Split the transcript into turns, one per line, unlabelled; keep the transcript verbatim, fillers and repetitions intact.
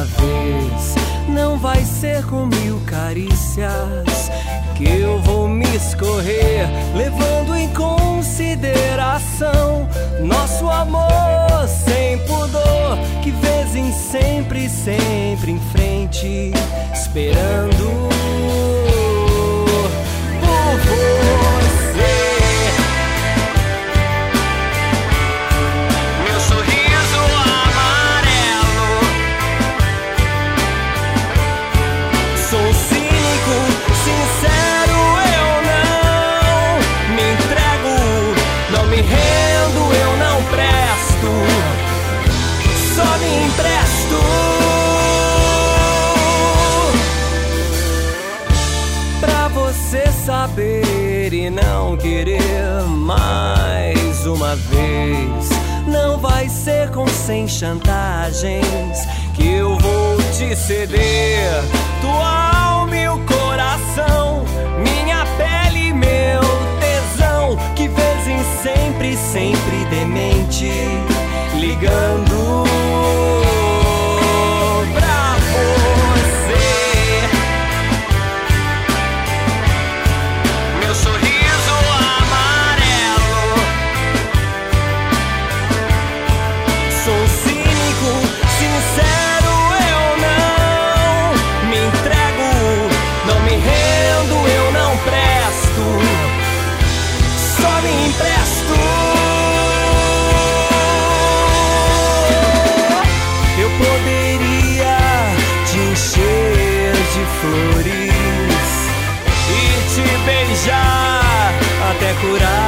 vez. Não vai ser com mil carícias que eu vou me escorrer, levando em consideração nosso amor sem pudor, que vez em sempre, sempre em frente, esperando por você. Meu sorriso amarelo. Sou cínico, sincero, eu não me entrego, não me rendo, eu não presto, só me empresto pra você saber e não querer mais uma vez. Não vai ser com cem chantagens que eu vou te ceder tua alma e o coração, minha pele e meu tesão, que vez em sempre, sempre demente, ligando pra você. Meu sorriso amarelo. Sou cínico, sincero, eu não me entrego, não me rendo, eu não presto, só me empresto. Eu poderia te encher de flores e te beijar até curar